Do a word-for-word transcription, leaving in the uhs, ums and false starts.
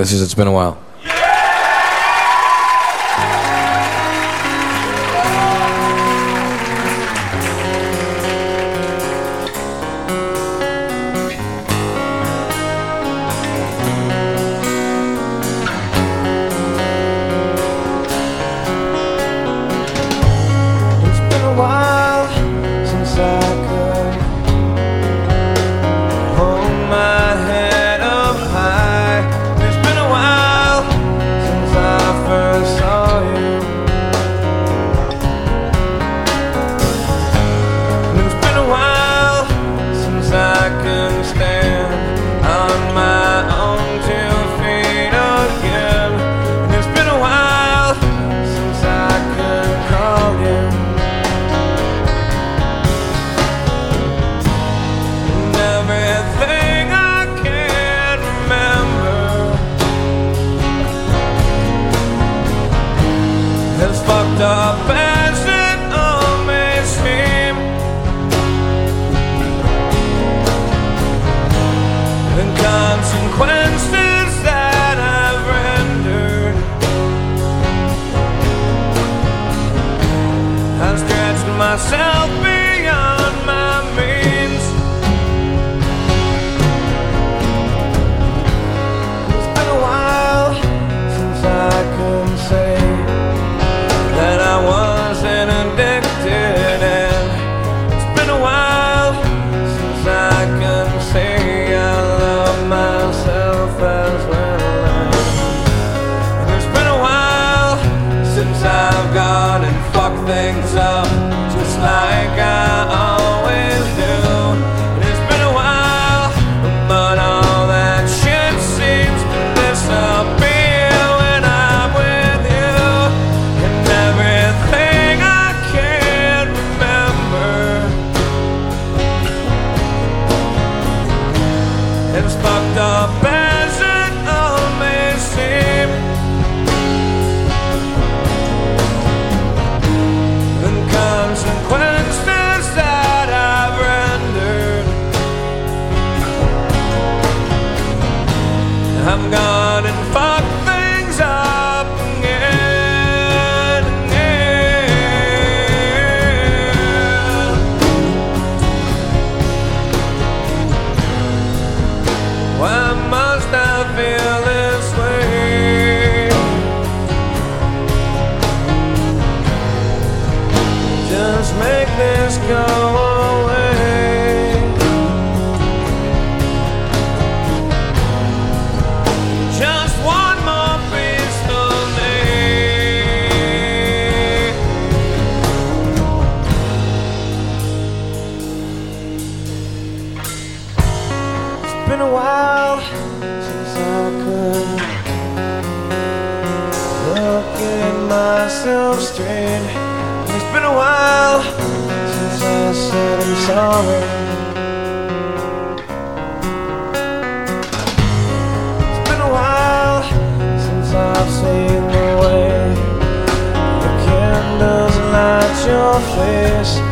This is It's Been a While. Up as it all may seem, the consequences that I've rendered I've stretched myself beyond my means. It's been a while since I could say that I wasn't addicted, and it's been a while since I can say I love myself as well. And it's been a while since I've gone and fucked things up just like I always do. And it's been a while, but all that shit seems to disappear when I'm with you. And everything I can't remember, as fucked up as it all may seem, the consequences that I've rendered, I've gone and fucked things up again, again. Why must I feel this way? Just make this go away. Just one more piece of me. It's been a while since I could look at myself straight. It's been a while since I said I'm sorry. It's been a while since I've seen the way the candles light your face.